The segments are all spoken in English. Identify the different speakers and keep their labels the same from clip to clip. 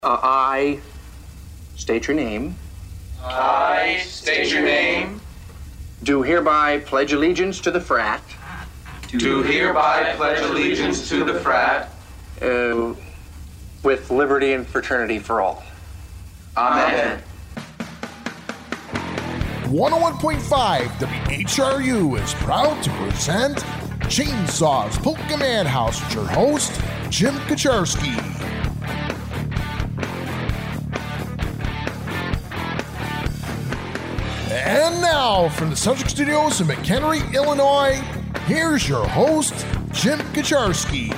Speaker 1: I state your name.
Speaker 2: I state your name.
Speaker 1: Do hereby pledge allegiance to the frat.
Speaker 2: Do hereby pledge allegiance to the frat.
Speaker 1: With liberty and fraternity for all.
Speaker 2: Amen.
Speaker 3: 101.5 WHRU is proud to present Chainsaws Polka Madhouse with your host, Jim Kaczarski. And now, from the Subject Studios in McHenry, Illinois, here's your host, Jim Kaczarski.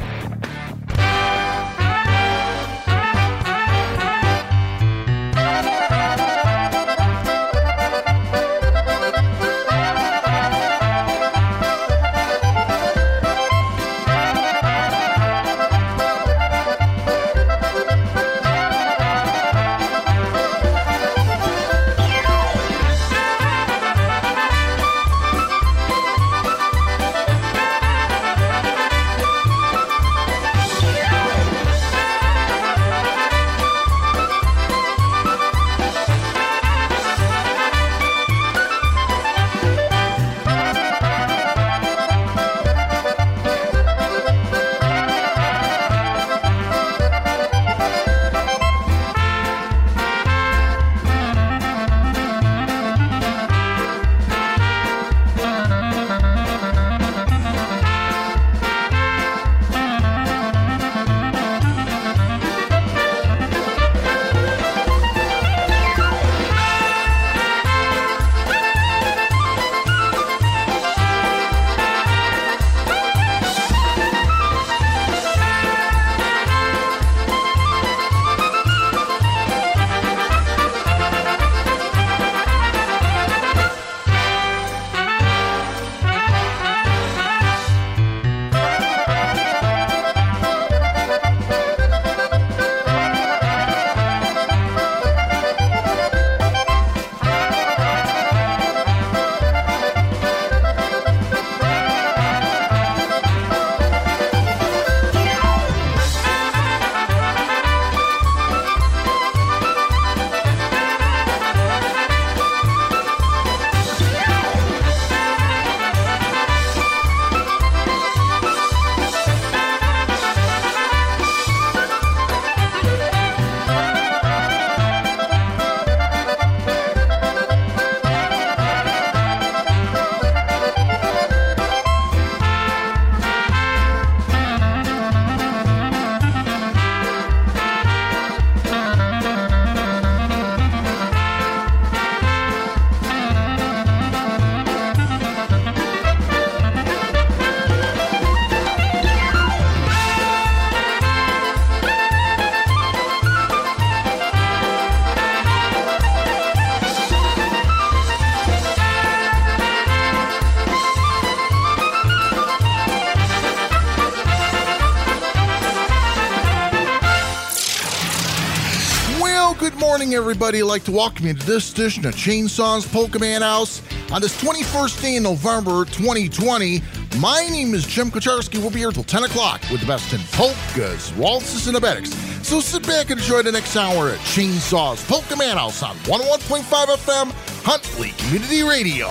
Speaker 3: Everybody, I'd like to welcome you to this edition of Chainsaws Polka Madhouse on this 21st day in November 2020. My name is Jim Kaczarski. We'll be here till 10 o'clock with the best in polkas, waltzes, and abetics. So sit back and enjoy the next hour at Chainsaws Polka Madhouse on 101.5 FM, Huntley Community Radio.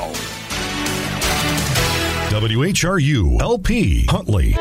Speaker 4: WHRU LP Huntley.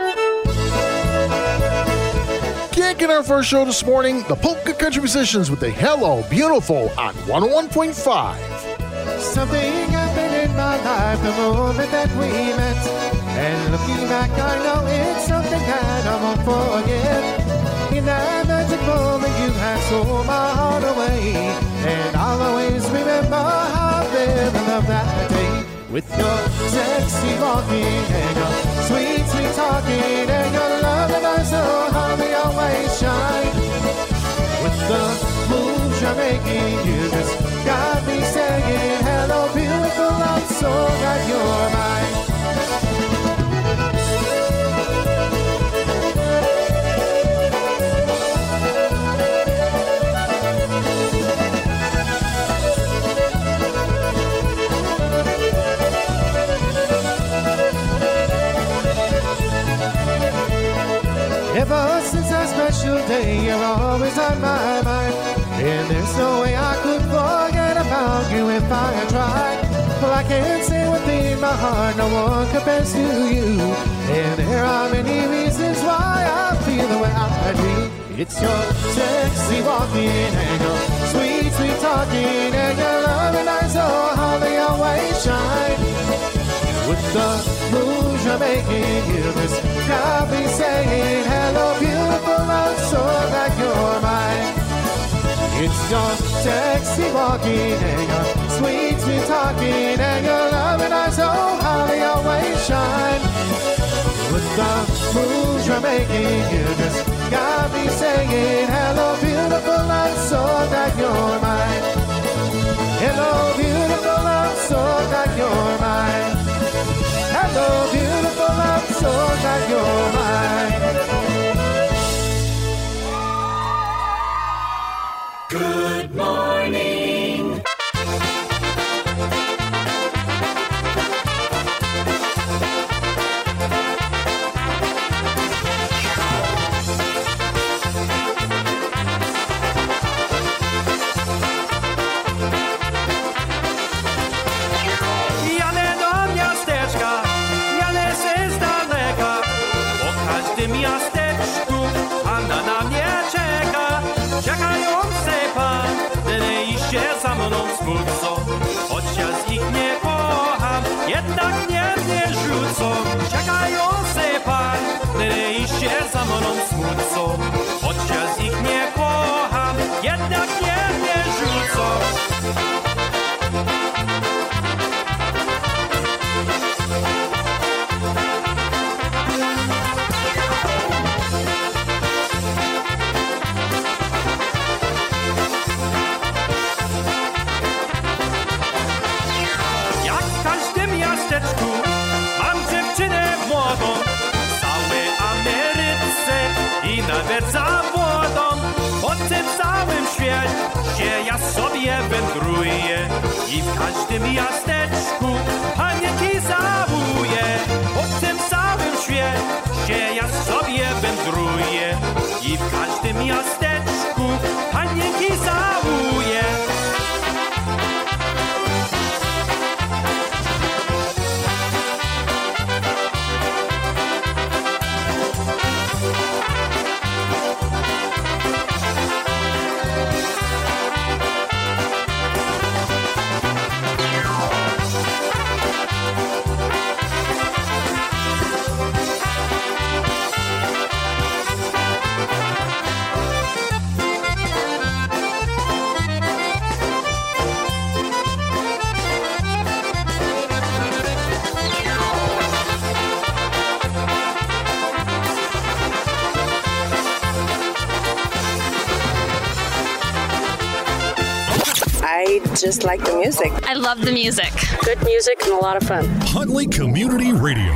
Speaker 3: Kicking our first show this morning, the Polka Country Musicians with the Hello Beautiful on 101.5.
Speaker 5: Something happened in my life the moment that we met, and looking back I know it's something that I won't forget. In that magic moment you had stole my heart away, and I'll always remember how I fell in love that day. With your sexy walking and your sweet, sweet talking and your love that I so hardly always shine. With the moves you're making, you just got me saying, hello beautiful, I'm so glad you're mine. Ever since that special day, you're always on my mind. And there's no way I could forget about you if I tried. Well, I can't say within my heart no one compares to you. And there are many reasons why I feel the way I do. It's your sexy walking and your sweet, sweet talking and your loving eyes, oh, how they always shine. With the moves you're making, you just got me saying, hello, beautiful, I'm so glad you're mine. It's your sexy walking and your sweet, sweet talking and your loving eyes, oh, how they always shine. With the moves you're making, you just got me saying, hello, beautiful, I'm so glad you're mine. Hello, beautiful, I'm so glad you're mine. Hello, beautiful, I'm so glad you're mine.
Speaker 6: Good morning.
Speaker 7: Jadę do miasteczka, jadę se z daleka. Po każdym miasteczku Anna na mnie czeka. Czekający pan, tyle iście za mną smutno. Choć ja z ich nie kocham, jednak mnie rzucą. Czekający pan, tyle iście za mną smutno. Choć ja z ich nie kocham, jednak mnie rzucą. Mam dziewczynę młodą, w całej Ameryce i nawet za wodą. Po tym całym świecie ja sobie wędruję i w każdym miasteczku panienki całuję. Po tym całym świecie ja sobie wędruję i w każdym miasteczku panienki całuję.
Speaker 8: I just like the music.
Speaker 9: I love the music.
Speaker 8: Good music and a lot of fun.
Speaker 4: Huntley Community Radio.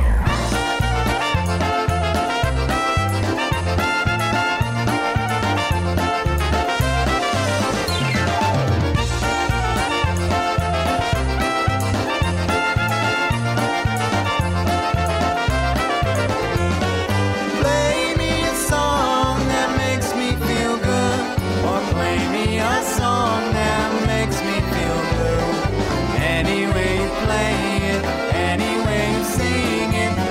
Speaker 10: Play me a song that makes me feel good, or play me a song that makes me feel blue. Any way you play it, any way you sing it,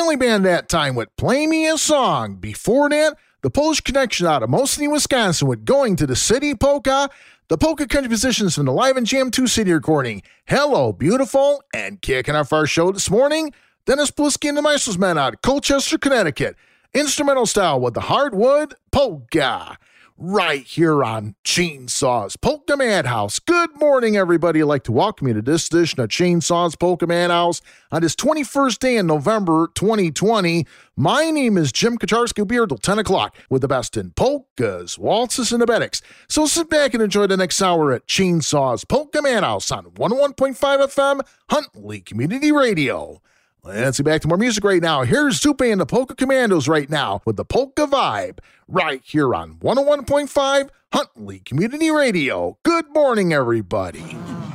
Speaker 3: Family Band that time with Play Me a Song. Before that, the Polish Connection out of Mosinee, Wisconsin with Going to the City Polka. The polka country musicians from the Live and Jam 2 CD recording, Hello Beautiful. And kicking off our show this morning, Dennis Blisky and the Maestros Men out of Colchester, Connecticut. Instrumental style with the Hardwood Polka. Right here on Chainsaws Polka Madhouse. Good morning, everybody. I'd like to welcome you to this edition of Chainsaws Polka Madhouse on this 21st day in November 2020. My name is Jim Kacharski. We'll be here till 10 o'clock with the best in polkas, waltzes, and abetics. So sit back and enjoy the next hour at Chainsaws Polka Madhouse on 101.5 FM, Huntley Community Radio. Let's get back to more music right now. Here's Zupe and the Polka Commandos right now with the Polka Vibe right here on 101.5 Huntley Community Radio. Good morning, everybody.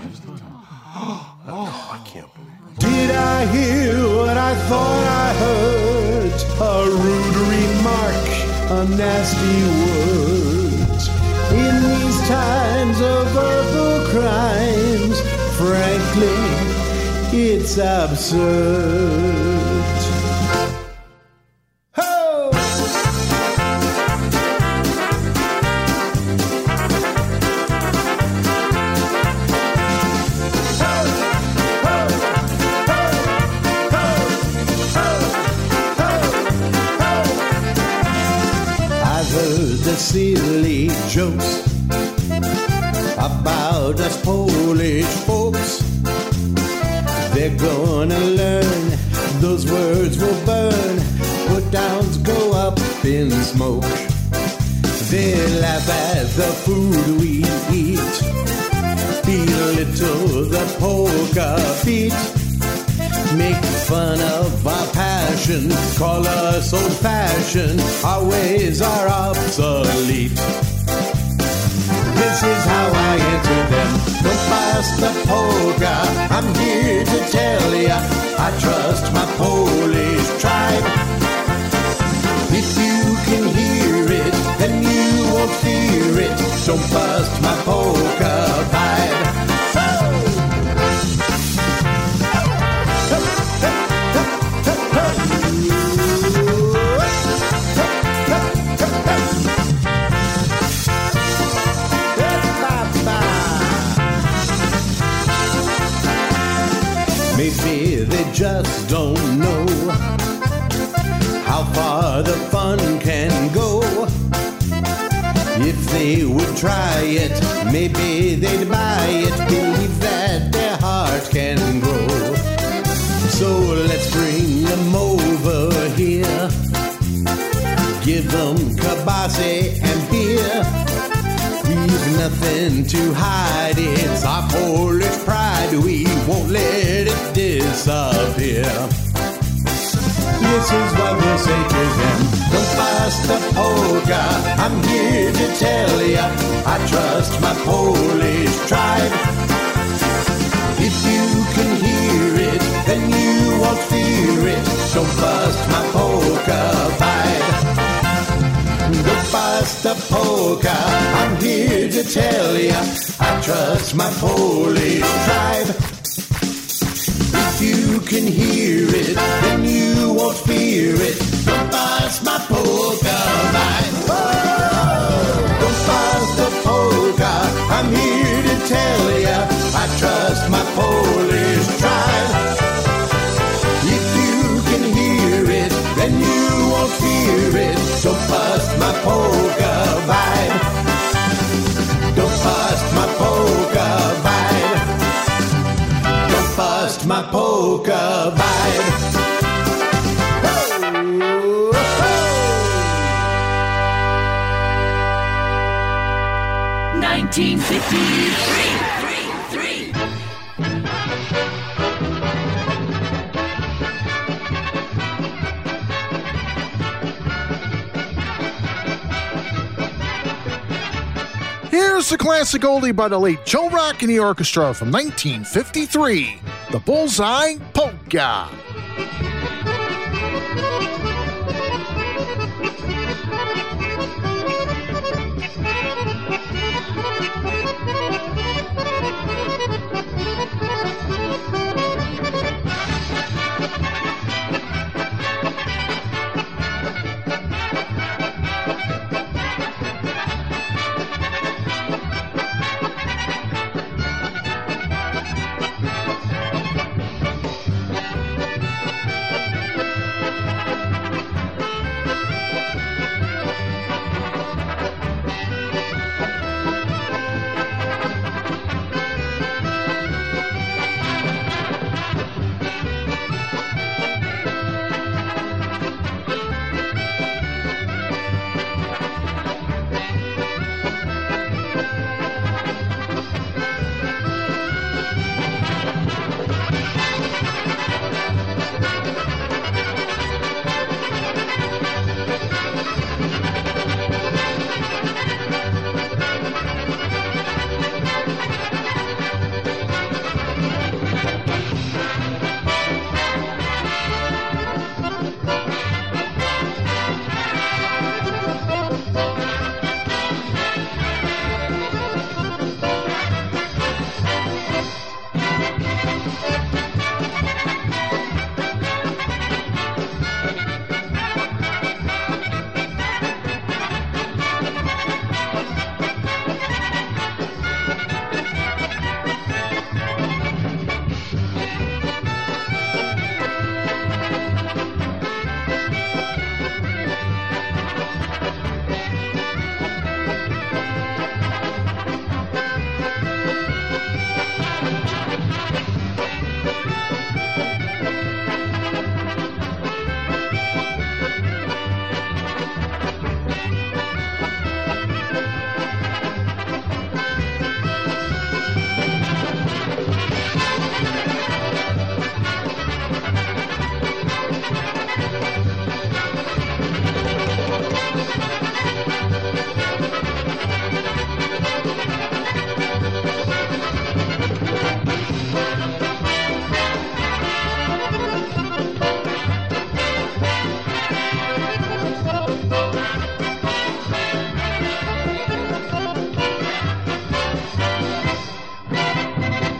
Speaker 9: I can't believe it.
Speaker 5: Did I hear what I thought I heard? A rude remark, a nasty word. In these times of verbal crimes, frankly, it's absurd. Ho! I've heard the silly jokes about us Polish folks. They're gonna learn, those words will burn, put downs go up in smoke. They laugh at the food we eat, belittle the polka beat, make fun of our passion, call us old-fashioned, our ways are obsolete. This is how I answer them. Don't bust the polka. I'm here to tell ya, I trust my Polish tribe. If you can hear it, then you won't fear it. Don't bust my polka vibe. Maybe they just don't know how far the fun can go. If they would try it, maybe they'd buy it, believe that their heart can grow. So let's bring them over here, give them kielbasa and beer. We've nothing to hide, it's our Polish pride, we won't let it disappear. This is what we'll say to them. Don't bust the polka, I'm here to tell ya, I trust my Polish tribe. If you can hear it, then you won't fear it. Don't bust my polka vibe. Don't bust the polka, I'm here to tell ya, I trust my Polish tribe. If you can hear it, then you won't fear it. Don't bust my polka vibe. Oh! Don't bust the polka, I'm here to tell ya, I trust my Polish tribe. If you can hear it, then you won't fear it. Don't bust my polka vibe. Don't bust my polka vibe. Don't bust my polka vibe. Oh, oh.
Speaker 6: 1953.
Speaker 3: Here's the classic oldie by the late Joe Rock and the Orchestra from 1953, the Bullseye Polka.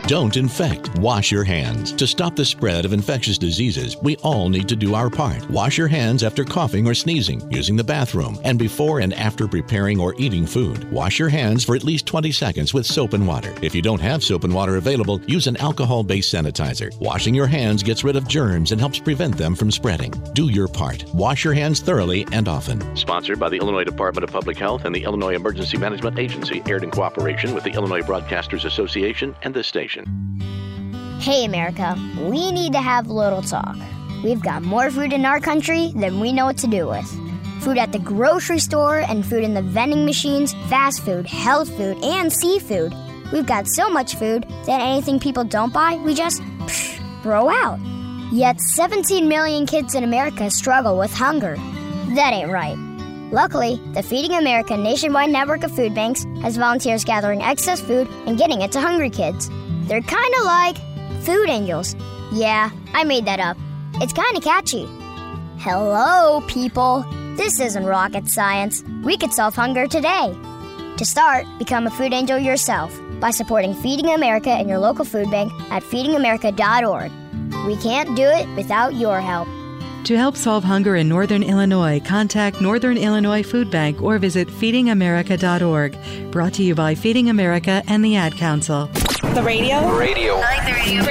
Speaker 9: Don't infect. Wash your hands. To stop the spread of infectious diseases, we all need to do our part. Wash your hands after coughing or sneezing, using the bathroom, and before and after preparing or eating food. Wash your hands for at least 20 seconds with soap and water. If you don't have soap and water available, use an alcohol-based sanitizer. Washing your hands gets rid of germs and helps prevent them from spreading. Do your part. Wash your hands thoroughly and often. Sponsored by the Illinois Department of Public Health and the Illinois Emergency Management Agency, aired in cooperation with the Illinois Broadcasters Association and this station.
Speaker 11: Hey, America, we need to have a little talk. We've got more food in our country than we know what to do with. Food at the grocery store and food in the vending machines, fast food, health food, and seafood. We've got so much food that anything people don't buy, we just throw out. Yet 17 million kids in America struggle with hunger. That ain't right. Luckily, the Feeding America nationwide network of food banks has volunteers gathering excess food and getting it to hungry kids. They're kind of like food angels. Yeah, I made that up. It's kind of catchy. Hello, people. This isn't rocket science. We could solve hunger today. To start, become a food angel yourself by supporting Feeding America in your local food bank at feedingamerica.org. We can't do it without your help.
Speaker 12: To help solve hunger in Northern Illinois, contact Northern Illinois Food Bank or visit feedingamerica.org. Brought to you by Feeding America and the Ad Council.
Speaker 13: The radio?
Speaker 2: Radio.
Speaker 13: I like the radio.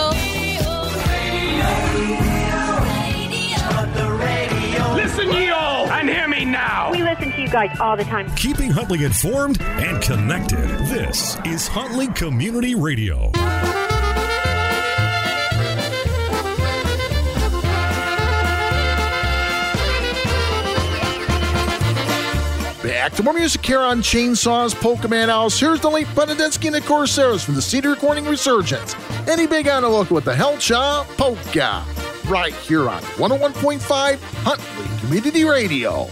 Speaker 13: Radio.
Speaker 14: Listen, y'all, and hear me now.
Speaker 15: We listen to you guys all the time.
Speaker 4: Keeping Huntley informed and connected. This is Huntley Community Radio.
Speaker 3: Back to more music here on Chainsaws Polka Man House. Here's the late Benedetsky and the Corsairs from the Cedar Recording Resurgence. Eddie Big on a look with the Helcha Polka. Right here on 101.5 Huntley Community Radio.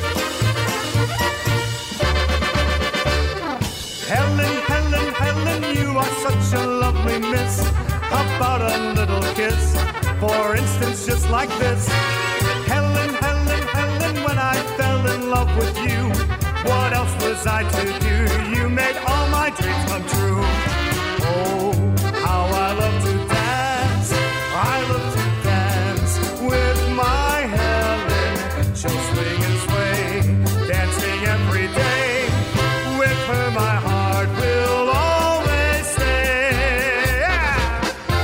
Speaker 16: Helen, you are such a lovely miss. How about a little kiss? For instance, just like this. Helen, when I fell in love with you, what else was I to do? You made all my dreams come true. Oh, how I love to dance. I love to dance with my Helen. She'll swing and sway, dancing every day. With her, my heart will always stay. Yeah.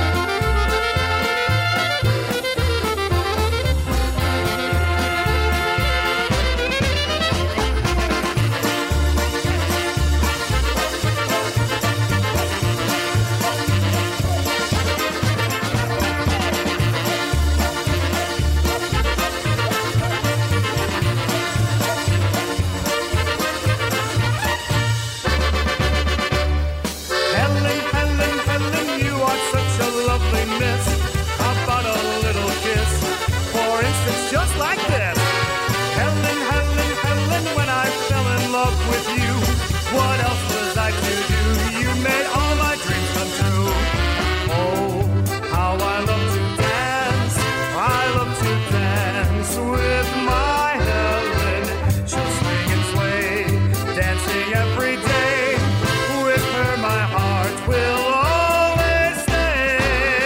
Speaker 16: Just like this. Helen, when I fell in love with you, what else was I to do? You made all my dreams come true. Oh, how I love to dance. I love to dance with my Helen. She'll swing and sway, dancing every day. With her, my heart will always stay.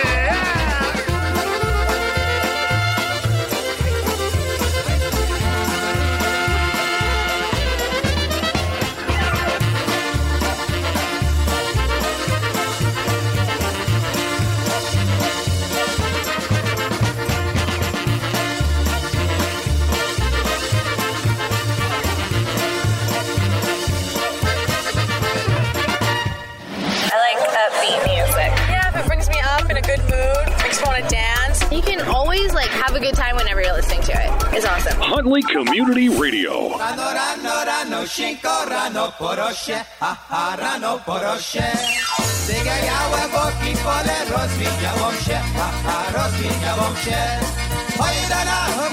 Speaker 17: Have a good time whenever you're listening to it. It's awesome.
Speaker 4: Huntley Community Radio.
Speaker 10: Rano, shinko, rano, porosie, aha, rano, porosie. Zygajałem boki w pole, rozwijałam się, aha, rozwijałam się. Oj dana,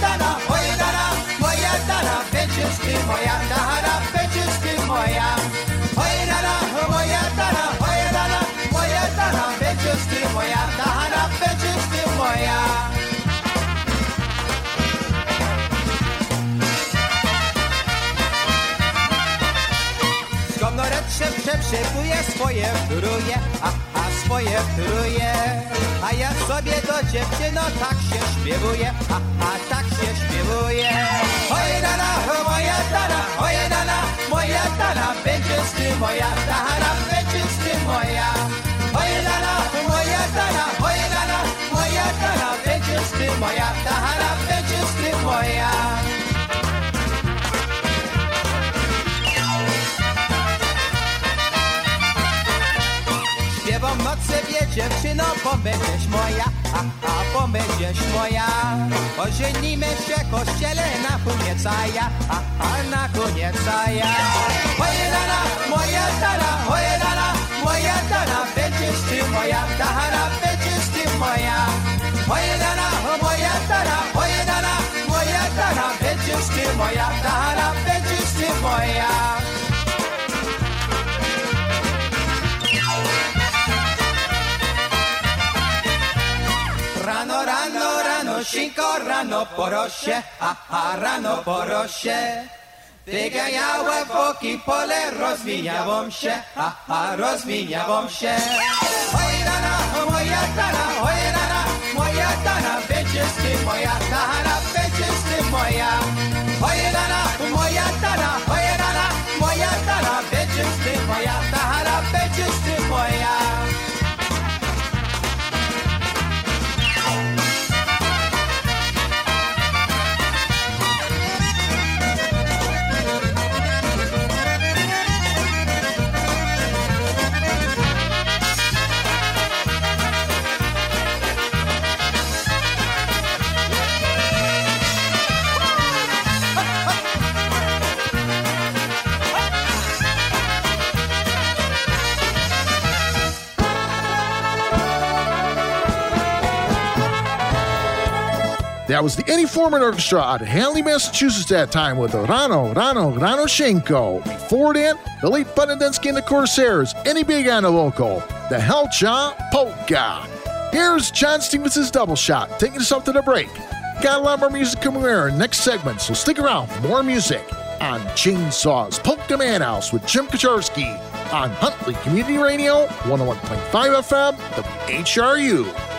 Speaker 10: moja dana, będziesz ty moja dana, będziesz ty moja. Oj dana, moja dana, będziesz ty moja dana, będziesz ty moja. Komnorek szepcze, swoje wtóruje, aha, twoje wtóruje. A ja sobie do dziewczyno tak się śpiewuję, a tak się śpiewuję. Oj dana, moja dana, oj dana, moja dana, będziesz ty moja dana, będziesz ty moja. Oj dana, moja dana, oj dana, moja dana, będziesz ty moja dana, będziesz ty moja. Śpiewam noc sobie dziewczyno, bo będziesz moja, bo będziesz moja. Ożenimy się kościele na koniec, na koniec, ja. Moja dana, moja dana, moja dana, moja dana, będziesz ty moja, dana, będziesz ty moja. Moja dana, moja dana, moja dana, moja dana, będziesz ty moja, dana, będziesz ty moja. Rano, rano, rano, szinko, rano porosie, rano porosie. Wyganiałem boki pole, rozwiniałam się, rozwiniałam się. Oj dana, moja dana, oj dana, moja dana, będziesz ty moja dana, będziesz ty moja. Oj dana, moja dana, oj dana, moja dana, będziesz ty moja dana, będziesz ty moja.
Speaker 3: That was the Eddie Foreman Orchestra out of Hanley, Massachusetts that time with Rano Shenko. Before that, the late Bud Adensky and the Corsairs, Any Big on the vocal, the Helcha Polka. Here's John Stevens' Double Shot, taking us up to the break. Got a lot more music coming in next segment, so stick around for more music on Chainsaw's Polka Man House with Jim Kaczorski on Huntley Community Radio, 101.5 FM, WHRU.